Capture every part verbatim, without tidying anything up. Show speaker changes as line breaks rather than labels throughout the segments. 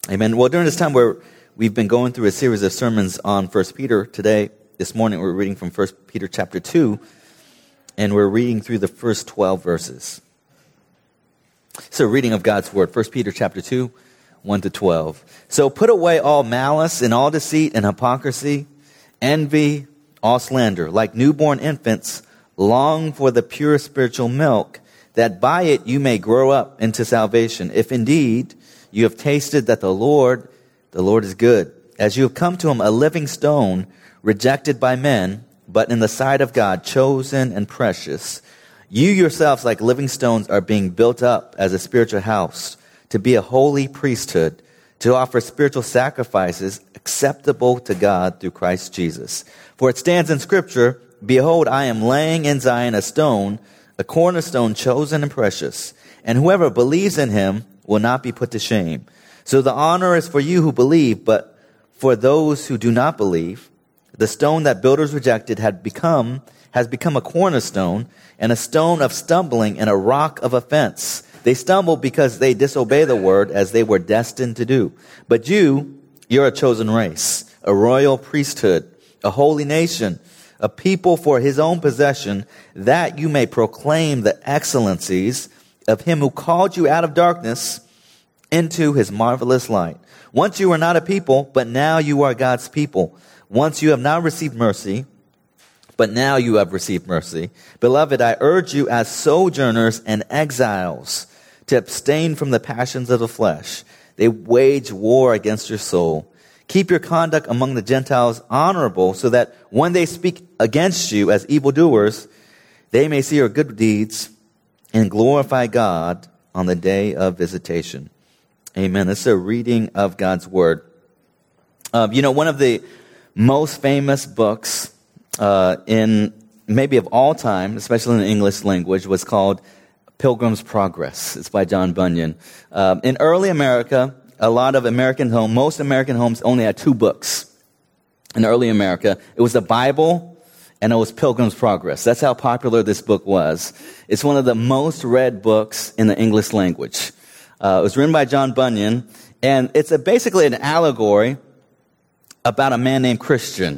Amen. Well, during this time where we've been going through a series of sermons on First Peter, today, this morning, we're reading from First Peter chapter two, and we're reading through the first twelve verses. So, reading of God's Word, First Peter chapter two, one to twelve. So, put away all malice and all deceit and hypocrisy, envy, all slander. Like newborn infants, long for the pure spiritual milk, that by it you may grow up into salvation, if indeed you have tasted that the Lord, the Lord is good. As you have come to him, a living stone, rejected by men, but in the sight of God, chosen and precious. You yourselves, like living stones, are being built up as a spiritual house, to be a holy priesthood, to offer spiritual sacrifices acceptable to God through Christ Jesus. For it stands in Scripture, behold, I am laying in Zion a stone, a cornerstone chosen and precious, and whoever believes in him will not be put to shame. So the honor is for you who believe, but for those who do not believe, the stone that builders rejected had become has become a cornerstone, and a stone of stumbling and a rock of offense. They stumble because they disobey the word, as they were destined to do. But you, you're a chosen race, a royal priesthood, a holy nation, a people for his own possession, that you may proclaim the excellencies of him who called you out of darkness into his marvelous light. Once you were not a people, but now you are God's people. Once you have not received mercy, but now you have received mercy. Beloved, I urge you as sojourners and exiles to abstain from the passions of the flesh. They wage war against your soul. Keep your conduct among the Gentiles honorable, so that when they speak against you as evildoers, they may see your good deeds and glorify God on the day of visitation. Amen. This is a reading of God's Word. Uh, you know, one of the most famous books uh, in maybe of all time, especially in the English language, was called Pilgrim's Progress. It's by John Bunyan. Uh, in early America, a lot of American homes, most American homes only had two books. In early America, it was the Bible and it was Pilgrim's Progress. That's how popular this book was. It's one of the most read books in the English language. Uh, it was written by John Bunyan, and it's a, basically an allegory about a man named Christian.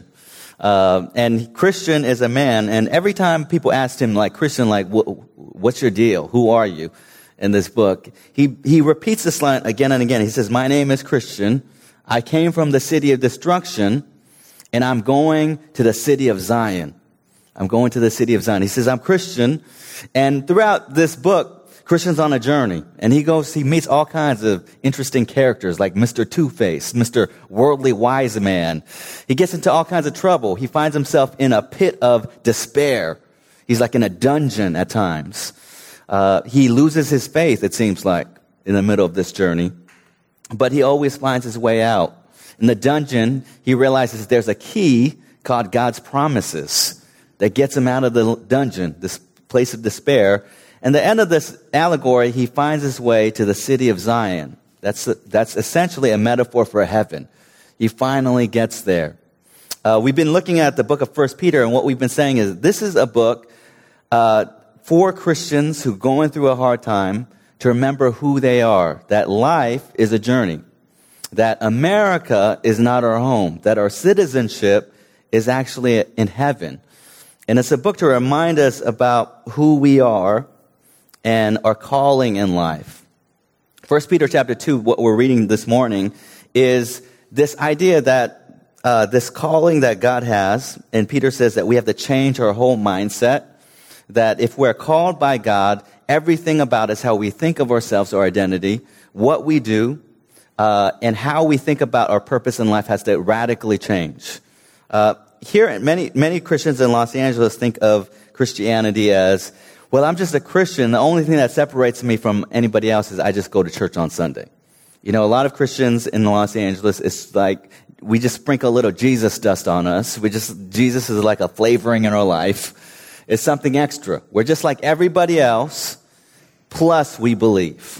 Uh, and Christian is a man, and every time people asked him, like, Christian, like, what's your deal? Who are you? In this book, he, he repeats this line again and again. He says, my name is Christian. I came from the city of destruction, and I'm going to the city of Zion. I'm going to the city of Zion. He says, I'm Christian. And throughout this book, Christian's on a journey, and he goes, he meets all kinds of interesting characters like Mister Two-Face, Mister Worldly Wise Man. He gets into all kinds of trouble. He finds himself in a pit of despair. He's like in a dungeon at times. Uh, he loses his faith, it seems like, in the middle of this journey, but he always finds his way out. In the dungeon, he realizes there's a key called God's promises that gets him out of the dungeon, this place of despair. And the end of this allegory, he finds his way to the city of Zion. That's that's essentially a metaphor for heaven. He finally gets there. Uh, we've been looking at the book of First Peter, and what we've been saying is this is a book uh, for Christians who are going through a hard time to remember who they are, that life is a journey, that America is not our home, that our citizenship is actually in heaven. And it's a book to remind us about who we are and our calling in life. First Peter chapter two, what we're reading this morning, is this idea that uh, this calling that God has, and Peter says that we have to change our whole mindset, that if we're called by God, everything about us, how we think of ourselves, our identity, what we do, uh, and how we think about our purpose in life has to radically change. Uh, here, many many Christians in Los Angeles think of Christianity as, well, I'm just a Christian. The only thing that separates me from anybody else is I just go to church on Sunday. You know, a lot of Christians in Los Angeles, it's like we just sprinkle a little Jesus dust on us. We just, Jesus is like a flavoring in our life. It's something extra. We're just like everybody else, plus we believe,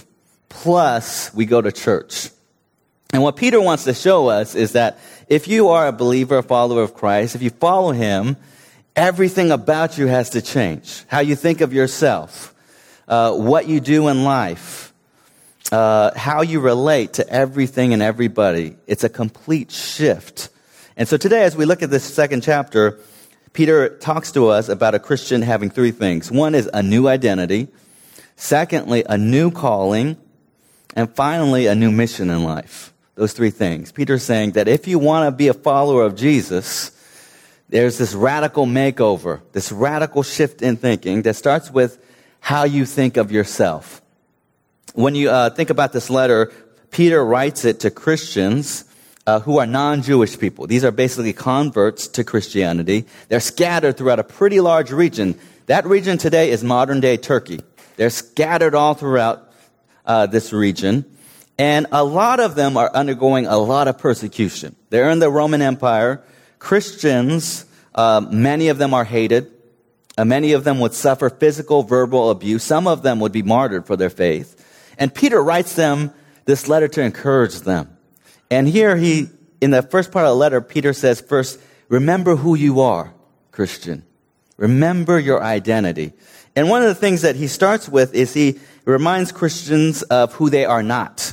plus we go to church. And what Peter wants to show us is that if you are a believer, a follower of Christ, if you follow him, everything about you has to change. How you think of yourself, uh, what you do in life, uh, how you relate to everything and everybody. It's a complete shift. And so today, as we look at this second chapter, Peter talks to us about a Christian having three things. One is a new identity. Secondly, a new calling. And finally, a new mission in life. Those three things. Peter's saying that if you want to be a follower of Jesus, there's this radical makeover, this radical shift in thinking that starts with how you think of yourself. When you uh, think about this letter, Peter writes it to Christians uh, who are non-Jewish people. These are basically converts to Christianity. They're scattered throughout a pretty large region. That region today is modern-day Turkey. They're scattered all throughout uh, this region. And a lot of them are undergoing a lot of persecution. They're in the Roman Empire. Christians, uh, many of them are hated. Uh, many of them would suffer physical, verbal abuse. Some of them would be martyred for their faith. And Peter writes them this letter to encourage them. And here he, in the first part of the letter, Peter says, first, remember who you are, Christian. Remember your identity. And one of the things that he starts with is he reminds Christians of who they are not.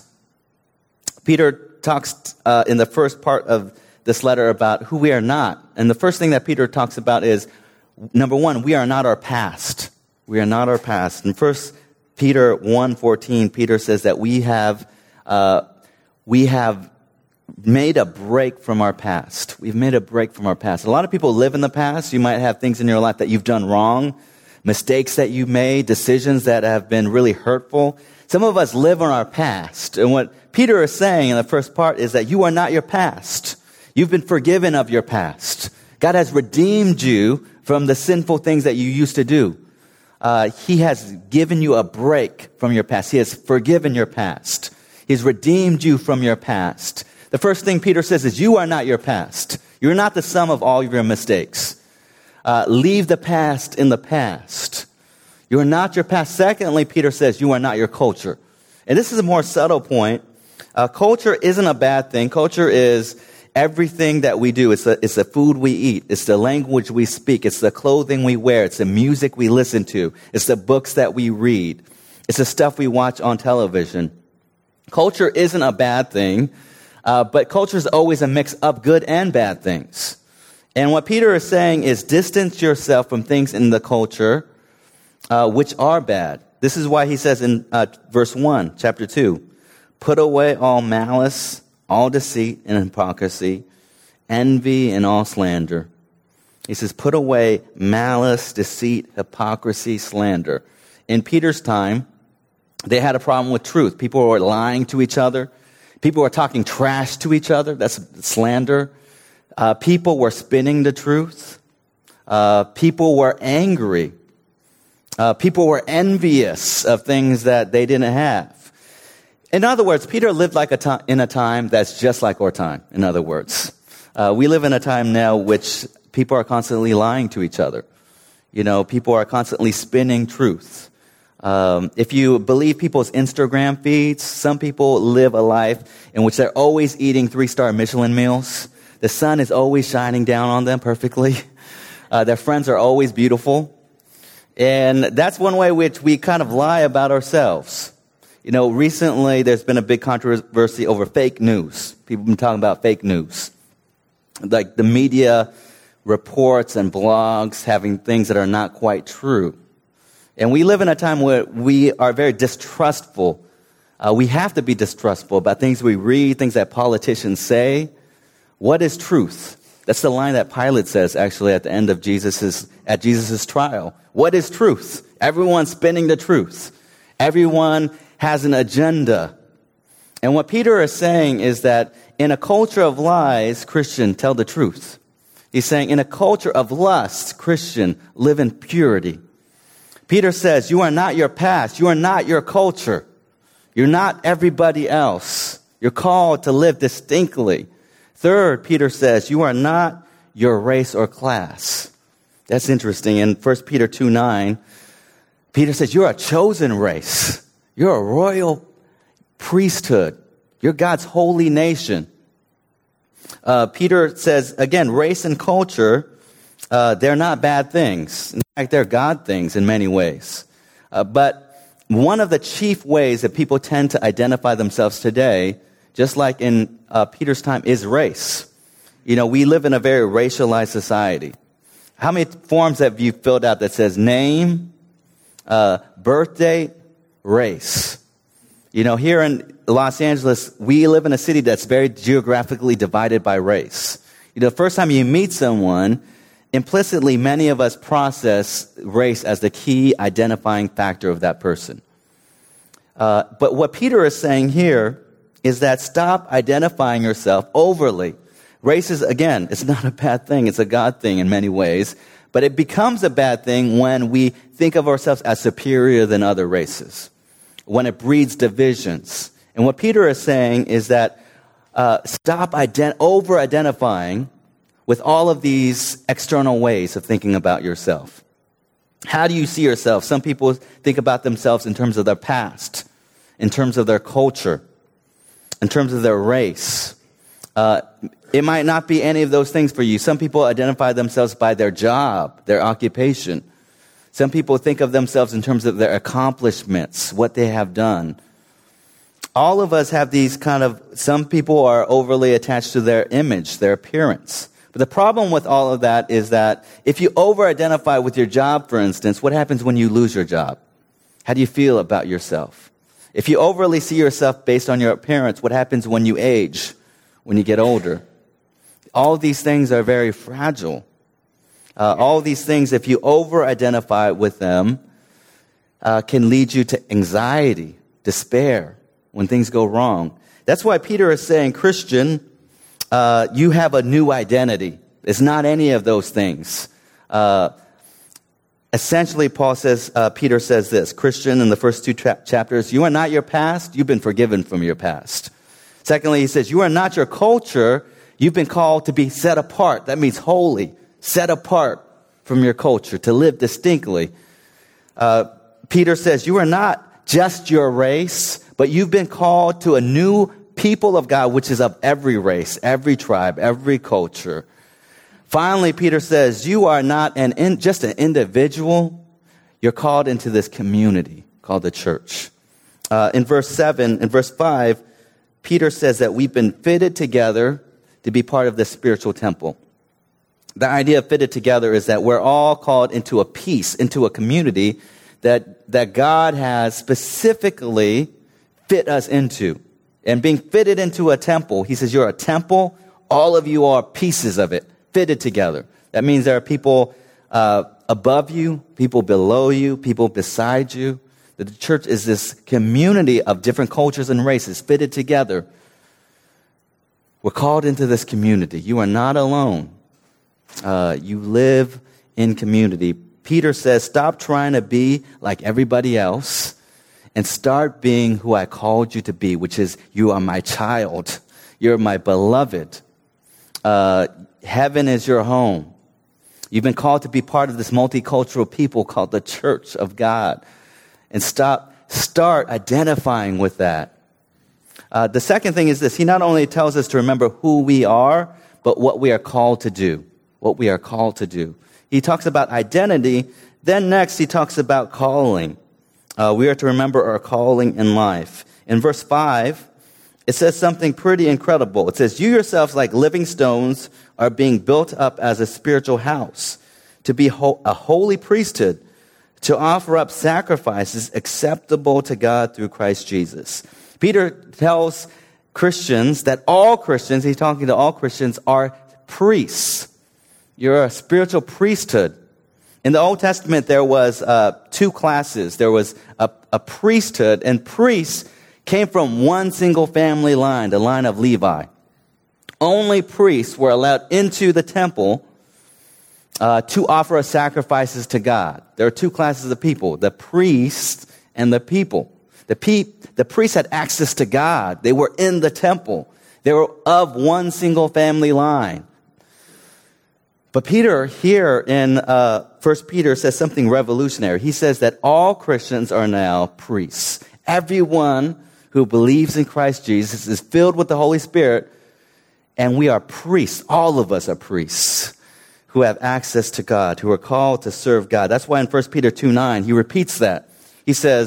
Peter talks uh, in the first part of this letter about who we are not. And the first thing that Peter talks about is, number one, we are not our past. We are not our past. In First Peter one fourteen, Peter says that we have uh, we have made a break from our past. We've made a break from our past. A lot of people live in the past. You might have things in your life that you've done wrong, mistakes that you made, decisions that have been really hurtful. Some of us live on our past. And what Peter is saying in the first part is that you are not your past. You've been forgiven of your past. God has redeemed you from the sinful things that you used to do. Uh, he has given you a break from your past. He has forgiven your past. He's redeemed you from your past. The first thing Peter says is you are not your past. You're not the sum of all of your mistakes. Uh, leave the past in the past. You are not your past. Secondly, Peter says you are not your culture. And this is a more subtle point. Uh, culture isn't a bad thing. Culture is everything that we do. It's the, it's the food we eat. It's the language we speak. It's the clothing we wear. It's the music we listen to. It's the books that we read. It's the stuff we watch on television. Culture isn't a bad thing, uh, but culture is always a mix of good and bad things. And what Peter is saying is distance yourself from things in the culture uh, which are bad. This is why he says in uh, verse one, chapter two, put away all malice, all deceit and hypocrisy, envy and all slander. He says, put away malice, deceit, hypocrisy, slander. In Peter's time, they had a problem with truth. People were lying to each other. People were talking trash to each other. That's slander. Uh, people were spinning the truth. Uh, people were angry. Uh, people were envious of things that they didn't have. In other words, Peter lived like a to- in a time that's just like our time, in other words. Uh, we live in a time now which people are constantly lying to each other. You know, people are constantly spinning truth. Um, if you believe people's Instagram feeds, some people live a life in which they're always eating three-star Michelin meals. The sun is always shining down on them perfectly. Uh, their friends are always beautiful. And that's one way which we kind of lie about ourselves. You know, recently there's been a big controversy over fake news. People have been talking about fake news. Like the media reports and blogs having things that are not quite true. And we live in a time where we are very distrustful. Uh, we have to be distrustful about things we read, things that politicians say. What is truth? That's the line that Pilate says actually at the end of Jesus's at Jesus's trial. What is truth? Everyone's spinning the truth. Everyone has an agenda. And what Peter is saying is that in a culture of lies, Christian, tell the truth. He's saying in a culture of lust, Christian, live in purity. Peter says, you are not your past. You are not your culture. You're not everybody else. You're called to live distinctly. Third, Peter says, you are not your race or class. That's interesting. In First Peter two nine, Peter says, you're a chosen race. You're a royal priesthood. You're God's holy nation. Uh, Peter says, again, race and culture, uh, they're not bad things. In fact, they're God things in many ways. Uh, but one of the chief ways that people tend to identify themselves today, just like in uh, Peter's time, is race. You know, we live in a very racialized society. How many forms have you filled out that says name, uh, birth date, race? You know, here in Los Angeles, we live in a city that's very geographically divided by race. You know, the first time you meet someone, implicitly, many of us process race as the key identifying factor of that person. Uh, but what Peter is saying here is that stop identifying yourself overly. Race is, again, it's not a bad thing. It's a God thing in many ways. But it becomes a bad thing when we think of ourselves as superior than other races, when it breeds divisions. And what Peter is saying is that uh, stop ident- over-identifying with all of these external ways of thinking about yourself. How do you see yourself? Some people think about themselves in terms of their past, in terms of their culture, in terms of their race. Uh, it might not be any of those things for you. Some people identify themselves by their job, their occupation. Some people think of themselves in terms of their accomplishments, what they have done. All of us have these kind of, some people are overly attached to their image, their appearance. But the problem with all of that is that if you over-identify with your job, for instance, what happens when you lose your job? How do you feel about yourself? If you overly see yourself based on your appearance, what happens when you age, when you get older? All of these things are very fragile. Uh, all of these things, if you over-identify with them, uh, can lead you to anxiety, despair, when things go wrong. That's why Peter is saying, Christian, uh, you have a new identity. It's not any of those things. Uh, essentially, Paul says, uh, Peter says this, Christian, in the first two tra- chapters, you are not your past, you've been forgiven from your past. Secondly, he says, you are not your culture, you've been called to be set apart. That means holy, set apart from your culture, to live distinctly. Uh, Peter says, you are not just your race, but you've been called to a new people of God, which is of every race, every tribe, every culture. Finally, Peter says, you are not an in, just an individual. You're called into this community called the church. Uh, in verse seven, in verse five, Peter says that we've been fitted together to be part of this spiritual temple. The idea of fitted together is that we're all called into a piece, into a community that, that God has specifically fit us into. And being fitted into a temple, he says, you're a temple. All of you are pieces of it, fitted together. That means there are people uh, above you, people below you, people beside you. The church is this community of different cultures and races fitted together. We're called into this community. You are not alone. Uh, you live in community. Peter says, stop trying to be like everybody else and start being who I called you to be, which is you are my child. You're my beloved. Uh, heaven is your home. You've been called to be part of this multicultural people called the Church of God. And stop, start identifying with that. Uh, the second thing is this. He not only tells us to remember who we are, but what we are called to do. What we are called to do. He talks about identity. Then next, he talks about calling. Uh, we are to remember our calling in life. In verse five, it says something pretty incredible. It says, you yourselves, like living stones, are being built up as a spiritual house, to be ho- a holy priesthood, to offer up sacrifices acceptable to God through Christ Jesus. Peter tells Christians that all Christians, he's talking to all Christians, are priests. You're a spiritual priesthood. In the Old Testament, there was uh, two classes. There was a, a priesthood, and priests came from one single family line, the line of Levi. Only priests were allowed into the temple uh, to offer sacrifices to God. There are two classes of people, the priests and the people. The, pe- the priests had access to God. They were in the temple. They were of one single family line. But Peter here in uh, First Peter says something revolutionary. He says that all Christians are now priests. Everyone who believes in Christ Jesus is filled with the Holy Spirit, and we are priests. All of us are priests who have access to God, who are called to serve God. That's why in First Peter two nine, he repeats that. He says,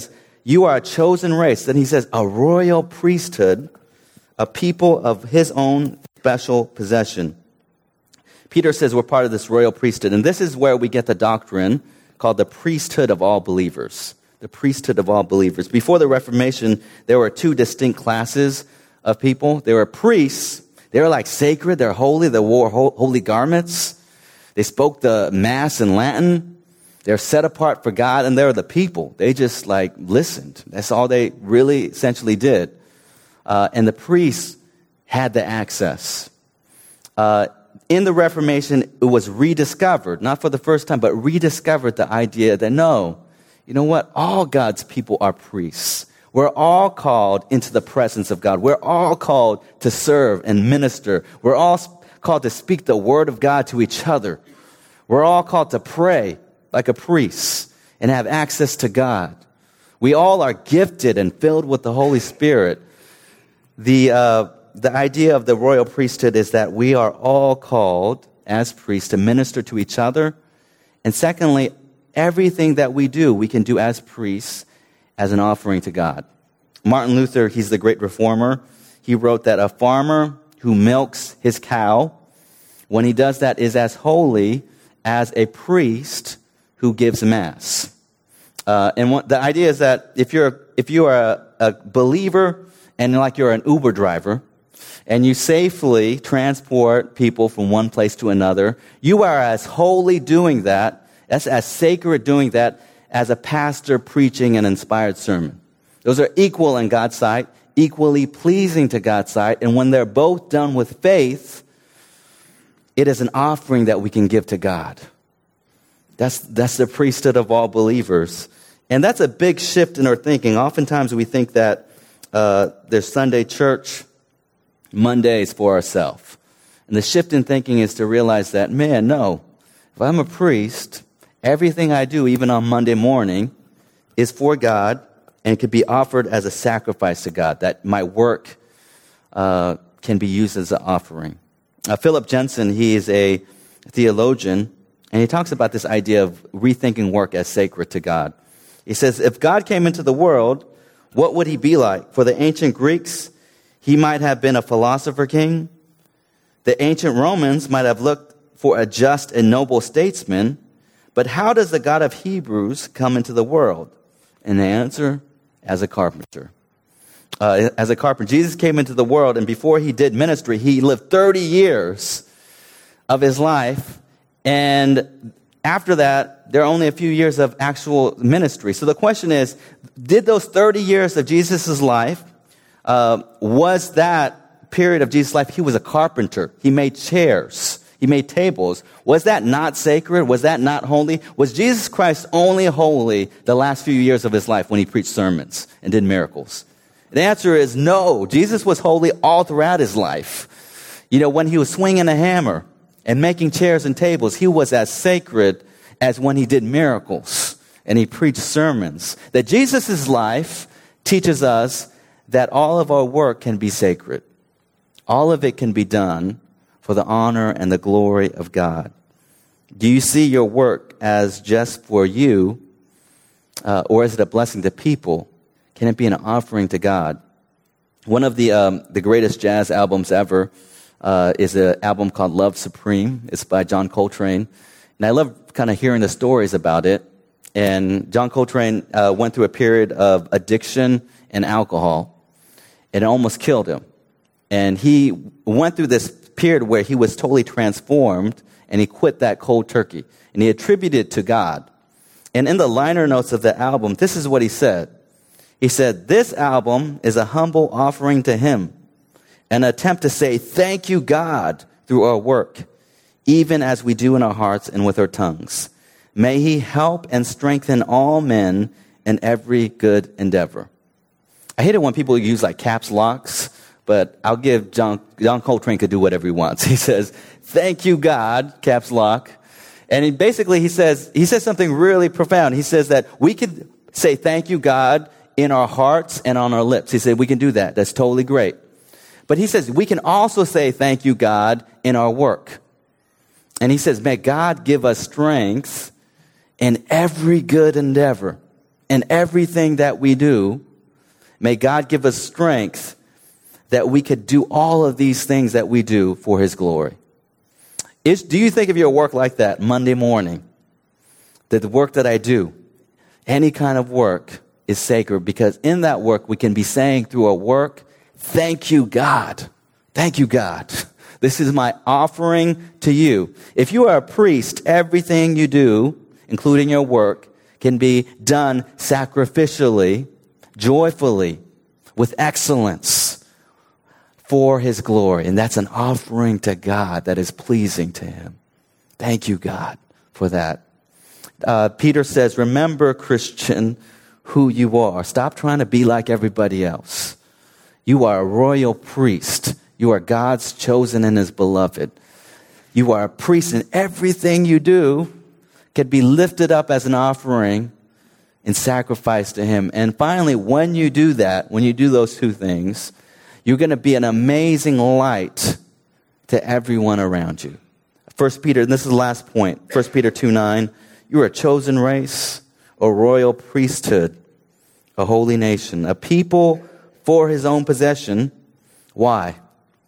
You are a chosen race. Then he says, a royal priesthood, a people of his own special possession. Peter says we're part of this royal priesthood. And this is where we get the doctrine called the priesthood of all believers. The priesthood of all believers. Before the Reformation, there were two distinct classes of people. There were priests. They were like sacred. They're holy. They wore holy garments. They spoke the Mass in Latin. They're set apart for God, and they're the people. They just like listened. That's all they really essentially did. Uh, and the priests had the access. Uh, in the Reformation, it was rediscovered, not for the first time, but rediscovered the idea that no, you know what? All God's people are priests. We're all called into the presence of God. We're all called to serve and minister. We're all called to speak the word of God to each other. We're all called to pray like a priest and have access to God. We all are gifted and filled with the Holy Spirit. The, uh, the idea of the royal priesthood is that we are all called as priests to minister to each other. And secondly, everything that we do, we can do as priests as an offering to God. Martin Luther, he's the great reformer. He wrote that a farmer who milks his cow, when he does that, is as holy as a priest who gives mass. Uh, and what, the idea is that if you're if you are a, a believer and like you're an Uber driver, and you safely transport people from one place to another, you are as holy doing that, as, as sacred doing that, as a pastor preaching an inspired sermon. Those are equal in God's sight, equally pleasing to God's sight, and when they're both done with faith, it is an offering that we can give to God. That's, that's the priesthood of all believers. And that's a big shift in our thinking. Oftentimes we think that uh, there's Sunday church, Mondays for ourselves. And the shift in thinking is to realize that, man, no, if I'm a priest, everything I do, even on Monday morning, is for God and can be offered as a sacrifice to God, that my work uh, can be used as an offering. Uh, Philip Jensen, he is a theologian, and he talks about this idea of rethinking work as sacred to God. He says, if God came into the world, what would he be like? For the ancient Greeks, he might have been a philosopher king. The ancient Romans might have looked for a just and noble statesman. But how does the God of Hebrews come into the world? And the answer, as a carpenter. Uh, as a carpenter. Jesus came into the world, and before he did ministry, he lived thirty years of his life. And after that, there are only a few years of actual ministry. So the question is, did those thirty years of Jesus' life, uh, was that period of Jesus' life, he was a carpenter. He made chairs. He made tables. Was that not sacred? Was that not holy? Was Jesus Christ only holy the last few years of his life when he preached sermons and did miracles? The answer is no. Jesus was holy all throughout his life. You know, when he was swinging a hammer and making chairs and tables, he was as sacred as when he did miracles and he preached sermons. That Jesus' life teaches us that all of our work can be sacred. All of it can be done for the honor and the glory of God. Do you see your work as just for you, uh, or is it a blessing to people? Can it be an offering to God? One of the um, the greatest jazz albums ever uh, is an album called Love Supreme. It's by John Coltrane. And I love kind of hearing the stories about it. And John Coltrane uh, went through a period of addiction and alcohol. And it almost killed him. And he went through this period where he was totally transformed, and he quit that cold turkey. And he attributed it to God. And in the liner notes of the album, this is what he said. He said, this album is a humble offering to him, an attempt to say thank you, God, through our work, even as we do in our hearts and with our tongues. May he help and strengthen all men in every good endeavor. I hate it when people use like caps locks, but I'll give John, John Coltrane could do whatever he wants. He says, thank you, God, caps lock. And he basically, he says, he says something really profound. He says that we could say thank you, God, in our hearts and on our lips. He said we can do that. That's totally great. But he says we can also say thank you, God, in our work. And he says, may God give us strength in every good endeavor. in everything that we do. May God give us strength that we could do all of these things that we do for His glory. Is, do you think of your work like that Monday morning? That the work that I do, any kind of work, is sacred, because in that work we can be saying through our work, thank you, God. Thank you, God. This is my offering to you. If you are a priest, everything you do, including your work, can be done sacrificially, joyfully, with excellence for His glory. And that's an offering to God that is pleasing to Him. Thank you, God, for that. Uh, Peter says, remember, Christian, who you are. Stop trying to be like everybody else. You are a royal priest. You are God's chosen and His beloved. You are a priest, and everything you do can be lifted up as an offering and sacrifice to Him. And finally, when you do that, when you do those two things, you're going to be an amazing light to everyone around you. First Peter, and this is the last point, First Peter two nine, you are a chosen race, a royal priesthood, a holy nation, a people for His own possession. Why?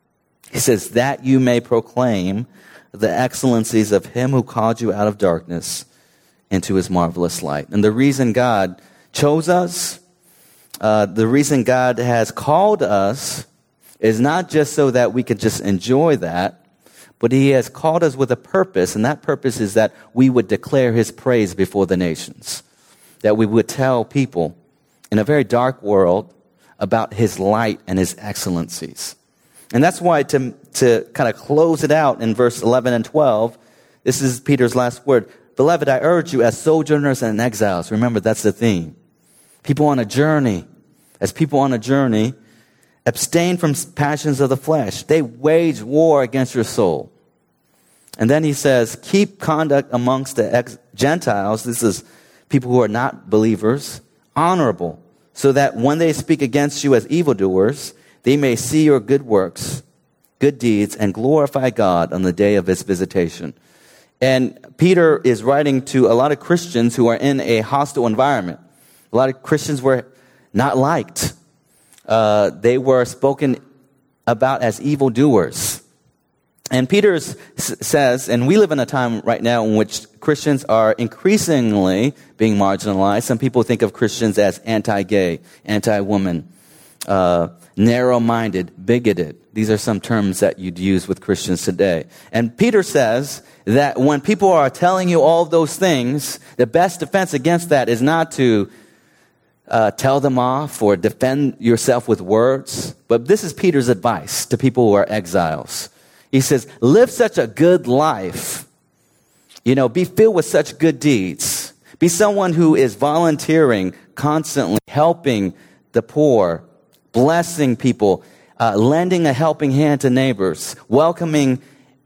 He says, that you may proclaim the excellencies of Him who called you out of darkness into His marvelous light. And the reason God chose us, uh, the reason God has called us is not just so that we could just enjoy that, but He has called us with a purpose, and that purpose is that we would declare His praise before the nations, that we would tell people in a very dark world about His light and His excellencies. And that's why to, to kind of close it out in verse eleven and twelve, this is Peter's last word. Beloved, I urge you as sojourners and exiles. Remember, that's the theme. People on a journey. As people on a journey, abstain from passions of the flesh. They wage war against your soul. And then he says, keep conduct amongst the ex- Gentiles. This is people who are not believers, honorable, so that when they speak against you as evildoers, they may see your good works, good deeds, and glorify God on the day of His visitation. And Peter is writing to a lot of Christians who are in a hostile environment. A lot of Christians were not liked. Uh, they were spoken about as evildoers. And Peter s- says, and we live in a time right now in which Christians are increasingly being marginalized. Some people think of Christians as anti-gay, anti-woman, uh, narrow-minded, bigoted. These are some terms that you'd use with Christians today. And Peter says that when people are telling you all of those things, the best defense against that is not to uh, tell them off or defend yourself with words. But this is Peter's advice to people who are exiles. He says, live such a good life. You know, be filled with such good deeds. Be someone who is volunteering, constantly helping the poor, blessing people, uh, lending a helping hand to neighbors, welcoming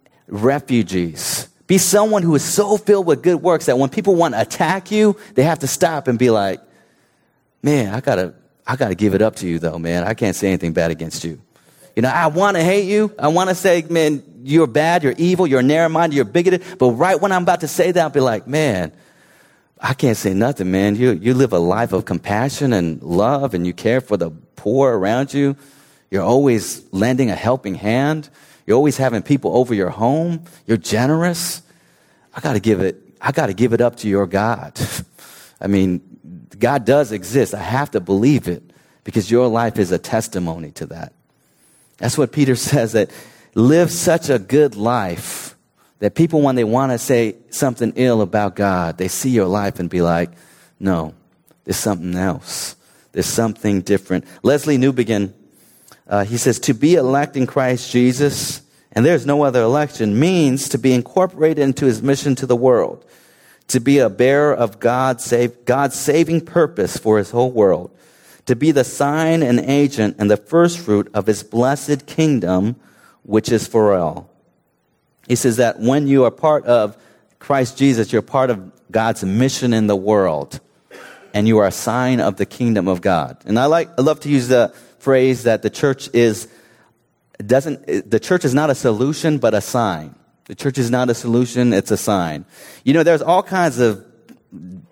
refugees. Be someone who is so filled with good works that when people want to attack you, they have to stop and be like, man, I gotta, I gotta give it up to you though, man. I can't say anything bad against you. You know, I want to hate you. I want to say, man, you're bad, you're evil, you're narrow-minded, you're bigoted. But right when I'm about to say that, I'll be like, man, I can't say nothing, man. You you live a life of compassion and love, and you care for the poor around you. You're always lending a helping hand. You're always having people over your home. You're generous. I got to give it. I got to give it up to your God. I mean, God does exist. I have to believe it because your life is a testimony to that. That's what Peter says, that live such a good life that people, when they want to say something ill about God, they see your life and be like, no, there's something else. There's something different. Leslie Newbegin, uh, he says, to be elect in Christ Jesus, and there's no other election, means to be incorporated into His mission to the world, to be a bearer of God's, save, God's saving purpose for His whole world, to be the sign and agent and the first fruit of His blessed kingdom, which is for all. He says that when you are part of Christ Jesus, you're part of God's mission in the world, and you are a sign of the kingdom of God. And I like, I love to use the phrase that the church is doesn't. The church is not a solution, but a sign. The church is not a solution; it's a sign. You know, there's all kinds of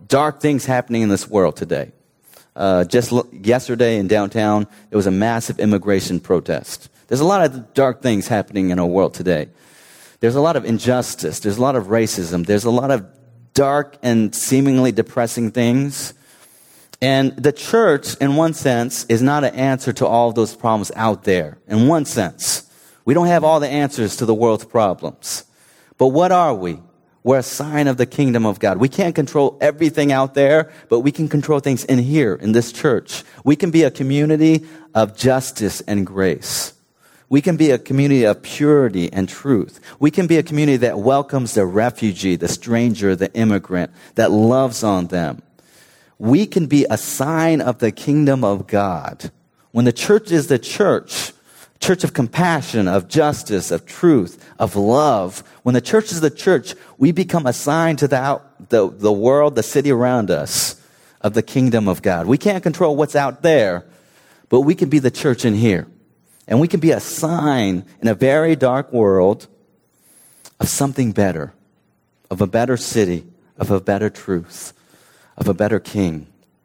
dark things happening in this world today. Uh, just l- yesterday in downtown, there was a massive immigration protest. There's a lot of dark things happening in our world today. There's a lot of injustice. There's a lot of racism. There's a lot of dark and seemingly depressing things. And the church, in one sense, is not an answer to all of those problems out there. In one sense, we don't have all the answers to the world's problems. But what are we? We're a sign of the kingdom of God. We can't control everything out there, but we can control things in here, in this church. We can be a community of justice and grace. We can be a community of purity and truth. We can be a community that welcomes the refugee, the stranger, the immigrant, that loves on them. We can be a sign of the kingdom of God. When the church is the church, church of compassion, of justice, of truth, of love, when the church is the church, we become a sign to the, out, the, the world, the city around us, of the kingdom of God. We can't control what's out there, but we can be the church in here. And we can be a sign in a very dark world of something better, of a better city, of a better truth, of a better king.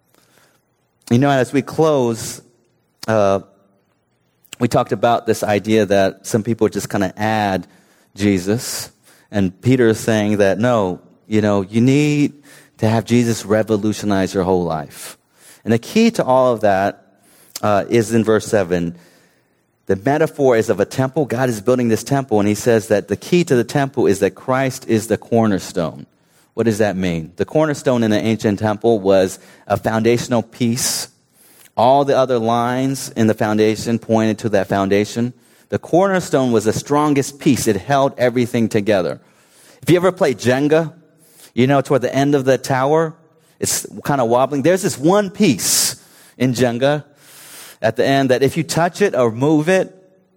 You know, as we close, uh, we talked about this idea that some people just kind of add Jesus. And Peter is saying that, no, you know, you need to have Jesus revolutionize your whole life. And the key to all of that uh, is in verse seven. The metaphor is of a temple. God is building this temple, and he says that the key to the temple is that Christ is the cornerstone. What does that mean? The cornerstone in the ancient temple was a foundational piece. All the other lines in the foundation pointed to that foundation. The cornerstone was the strongest piece. It held everything together. If you ever play Jenga, you know, toward the end of the tower, it's kind of wobbling. There's this one piece in Jenga at the end that if you touch it or move it,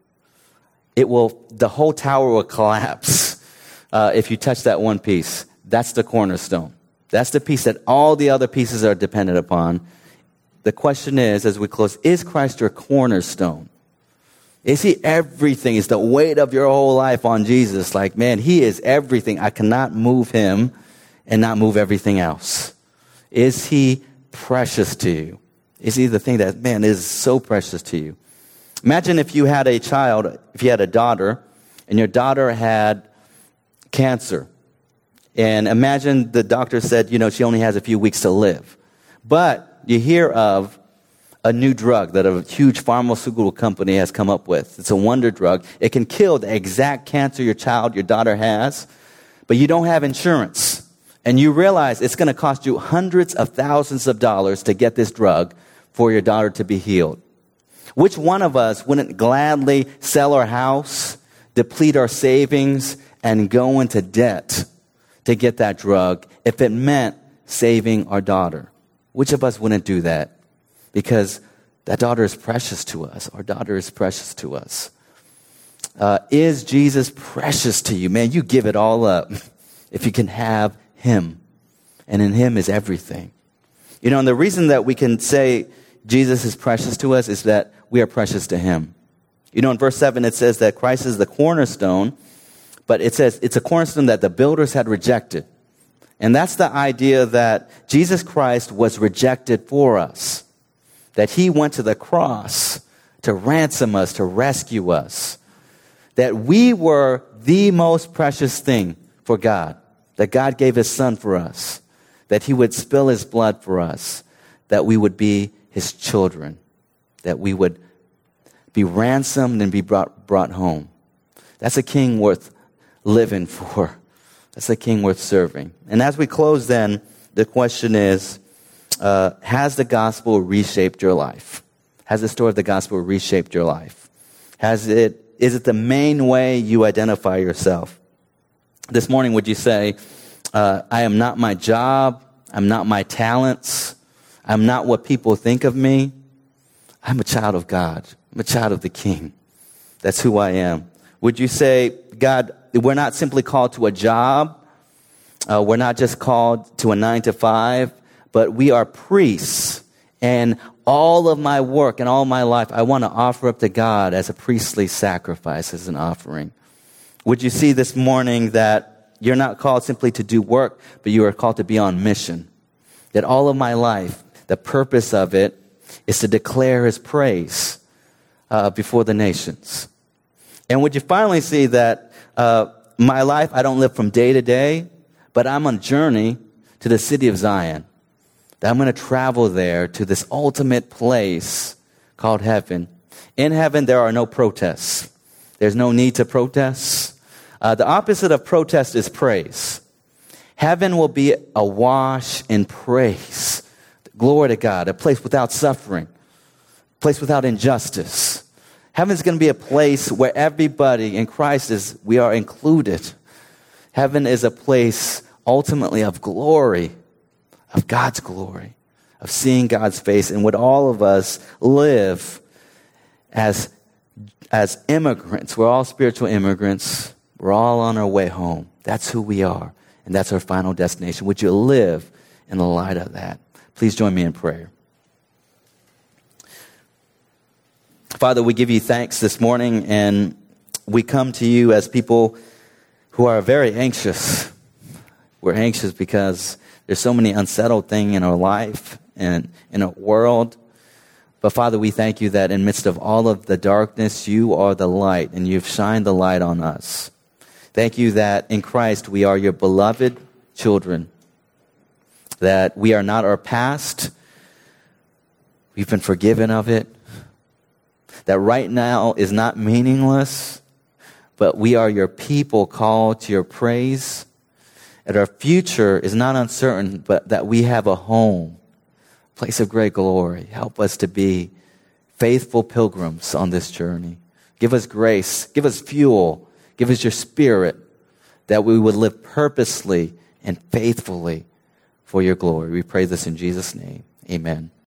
it will, the whole tower will collapse uh, if you touch that one piece. That's the cornerstone. That's the piece that all the other pieces are dependent upon. The question is, as we close, is Christ your cornerstone? Is he everything? Is the weight of your whole life on Jesus? Like, man, he is everything. I cannot move him and not move everything else. Is he precious to you? Is he the thing that, man, is so precious to you? Imagine if you had a child, if you had a daughter, and your daughter had cancer. And imagine the doctor said, you know, she only has a few weeks to live. But you hear of a new drug that a huge pharmaceutical company has come up with. It's a wonder drug. It can kill the exact cancer your child, your daughter has, but you don't have insurance. And you realize it's going to cost you hundreds of thousands of dollars to get this drug for your daughter to be healed. Which one of us wouldn't gladly sell our house, deplete our savings, and go into debt to get that drug if it meant saving our daughter? Which of us wouldn't do that? Because that daughter is precious to us. Our daughter is precious to us. Uh, is Jesus precious to you? Man, you give it all up if you can have him. And in him is everything. You know, and the reason that we can say Jesus is precious to us is that we are precious to him. You know, in verse seven, it says that Christ is the cornerstone, but it says it's a cornerstone that the builders had rejected. And that's the idea that Jesus Christ was rejected for us. That he went to the cross to ransom us, to rescue us. That we were the most precious thing for God. That God gave his son for us. That he would spill his blood for us. That we would be his children. That we would be ransomed and be brought, brought home. That's a king worth living for. That's a king worth serving. And as we close then, the question is, uh, has the gospel reshaped your life? Has the story of the gospel reshaped your life? Has it, is it the main way you identify yourself? This morning, would you say, uh, I am not my job, I'm not my talents, I'm not what people think of me. I'm a child of God. I'm a child of the King. That's who I am. Would you say, God, we're not simply called to a job. Uh, we're not just called to a nine to five, but we are priests. And all of my work and all my life, I want to offer up to God as a priestly sacrifice, as an offering. Would you see this morning that you're not called simply to do work, but you are called to be on mission? that all of my life, the purpose of it is to declare his praise uh, before the nations. And would you finally see that uh, my life, I don't live from day to day, but I'm on a journey to the city of Zion. That I'm going to travel there to this ultimate place called heaven. In heaven, there are no protests. There's no need to protest. Uh, the opposite of protest is praise. Heaven will be awash in praise. Glory to God. A place without suffering. A place without injustice. Heaven's going to be a place where everybody in Christ is, we are included. Heaven is a place ultimately of glory, of God's glory, of seeing God's face. And would all of us live as, as immigrants? We're all spiritual immigrants. We're all on our way home. That's who we are. And that's our final destination. Would you live in the light of that? Please join me in prayer. Father, we give you thanks this morning, and we come to you as people who are very anxious. We're anxious because there's so many unsettled things in our life and in our world. But Father, we thank you that in midst of all of the darkness, you are the light, and you've shined the light on us. Thank you that in Christ we are your beloved children, that we are not our past. We've been forgiven of it. That right now is not meaningless, but we are your people called to your praise. That our future is not uncertain, but that we have a home, place of great glory. Help us to be faithful pilgrims on this journey. Give us grace, give us fuel, give us your spirit, that we would live purposely and faithfully for your glory. We pray this in Jesus' name. Amen.